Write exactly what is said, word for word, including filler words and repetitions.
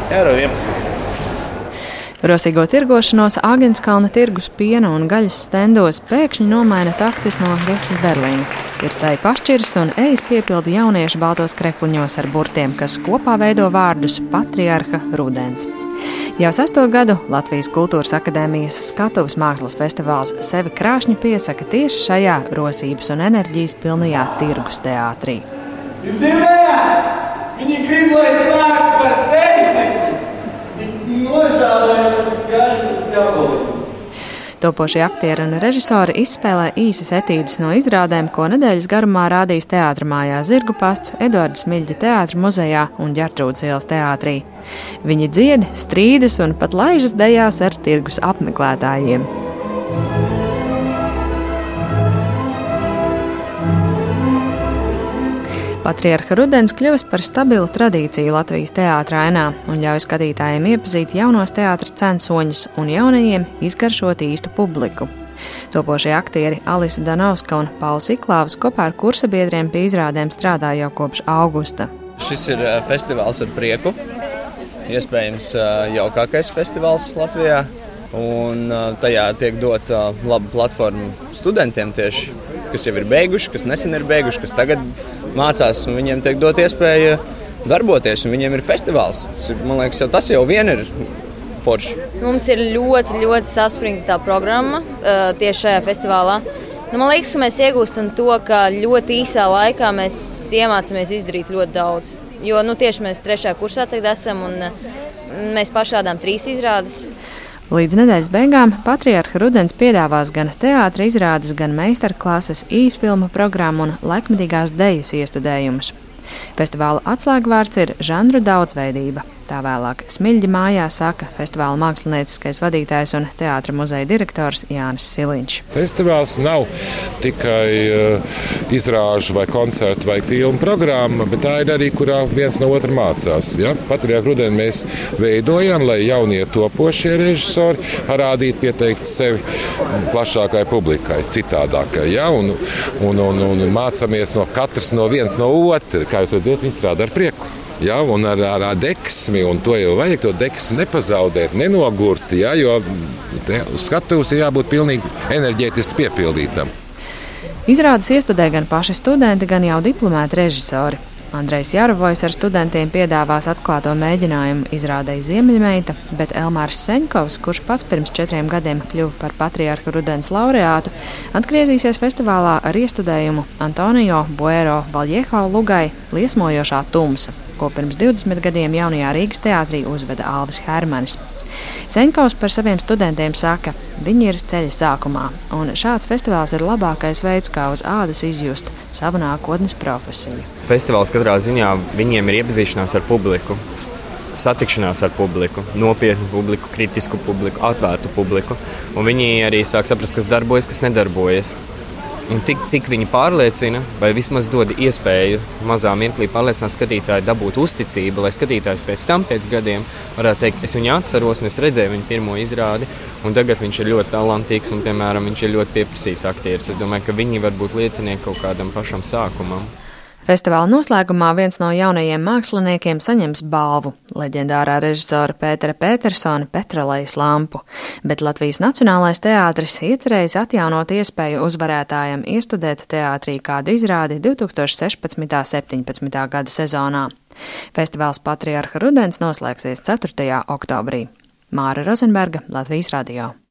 eiro vienpadsmit. Rosīgo tirgošanos Āgenskalna tirgus piena un gaļas stendos pēkšņi nomaina taktis no Gestas Berlīna. Ir ceļa pašķiras un ejas piepildi jaunieši baltos krekliņos ar burtiem, kas kopā veido vārdus Patriarha Rudens. Jau sesto gadu Latvijas Kultūras akadēmijas skatuves mākslas festivāls sevi krāšņi piesaka tieši šajā rosības un enerģijas pilnajā tirgus teātrī. Jūs dzirdējāt? Viņi grib, lai es nāku par sešdesmit. Topošie aktieri un režisori izspēlē īsas etīdes no izrādēm, ko nedēļas garumā rādīs Teātra mājā Zirgu pasts, Eduarda Smiļģa teātra muzejā un Ģertrūdes ielas teātrī. Viņi dzied, strīdas un pat laižas dejās ar tirgus apmeklētājiem. Patriarha Rudens kļuvis par stabilu tradīciju Latvijas teātra ainā un ļauj skatītājiem iepazīt jaunos teātra censoņus un jaunajiem izgaršot īstu publiku. Topošie aktieri Alisa Danovska un Pauls Iklāvs kopā ar kursabiedriem pie izrādēm strādā jau kopš augusta. Šis ir festivāls ar prieku, iespējams jaukākais festivāls Latvijā, un tajā tiek dota laba platforma studentiem tieši, kas jau ir beiguši, kas nesen ir beiguši, kas tagad mācās, un viņiem tiek dot iespēja darboties, un viņiem ir festivāls. Man liekas, jau tas jau vien ir forši. Mums ir ļoti, ļoti saspringta tā programma tieši šajā festivālā. Nu, man liekas, ka mēs iegūstam to, ka ļoti īsā laikā mēs iemācāmies izdarīt ļoti daudz. Jo nu, tieši mēs trešajā kursā tagad esam, un mēs pašādām trīs izrādes. Līdz nedēļas beigām Patriarha Rudens piedāvās gan teātra izrādes, gan meistarklases, īsfilmu programmu un laikmetīgās dejas iestudējumus. Festivāla atslēgvārds ir žanru daudzveidība. Tā vēlāk Smiļģa mājā saka festivāla mākslinieciskais vadītājs un teātra muzeja direktors Jānis Siliņš. Festivāls nav tikai uh, izrāžu vai koncertu vai filmu programma, bet tā ir arī, kurā viens no otra mācās. Ja? Patriarha Rudeni mēs veidojam, lai jaunie topošie režisori parādītu, pieteikt sevi plašākai publikai, citādākai. Ja? Un, un, un, un mācāmies no katras, no viens no otra. Kā jūs redzat, viņi strādā ar prieku. Ja, un ar, ar, ar deksmi, un to jau vajag, to deksmi nepazaudēt, nenogurt, ja, jo skatuves ir jābūt pilnīgi enerģētiski piepildītam. Izrādes iestudē gan paši studenti, gan jau diplomēti režisori. Andrejs Jarovojs ar studentiem piedāvās atklāto mēģinājumu izrādei Ziemeļmeita, bet Elmārs Seņkovs, kurš pats pirms četriem gadiem kļuva par Patriarha Rudens laureātu, atgriezīsies festivālā ar iestudējumu Antonio Buero Valjeho lugai Liesmojošā tumsa, ko pirms divdesmit gadiem jaunajā Rīgas teātrī uzveda Alvis Hermanis. Seņkovs par saviem studentiem saka, viņi ir ceļa sākumā, un šāds festivāls ir labākais veids, kā uz ādas izjust savu nākotnes profesiju. Festivāls katrā ziņā viņiem ir iepazīšanās ar publiku, satikšanās ar publiku, nopietnu publiku, kritisku publiku, atvērtu publiku, un viņi arī sāk saprast, kas darbojas, kas nedarbojas. Un tik, cik viņi pārliecina, vai vismaz dod iespēju mazā mirklī pārliecināt skatītāju dabūt uzticību, lai skatītājs pēc tam, pēc gadiem, varētu teikt, es viņu atceros un es redzēju viņu pirmo izrādi, un tagad viņš ir ļoti talantīgs un, piemēram, viņš ir ļoti pieprasīts aktieris. Es domāju, ka viņi var būt liecinieki kaut kādam pašam sākumam. Festivāla noslēgumā viens no jaunajiem māksliniekiem saņems balvu – leģendārā režisora Pētera Petersona Petrolejas lampu, bet Latvijas Nacionālais teātris iecerējis atjaunot iespēju uzvarētājam iestudēt teātrī kādu izrādi divi tūkstoši sešpadsmitā septiņpadsmitā gada sezonā. Festivāls Patriarha Rudens noslēgsies ceturtajā oktobrī. Māra Rozenberga, Latvijas radio.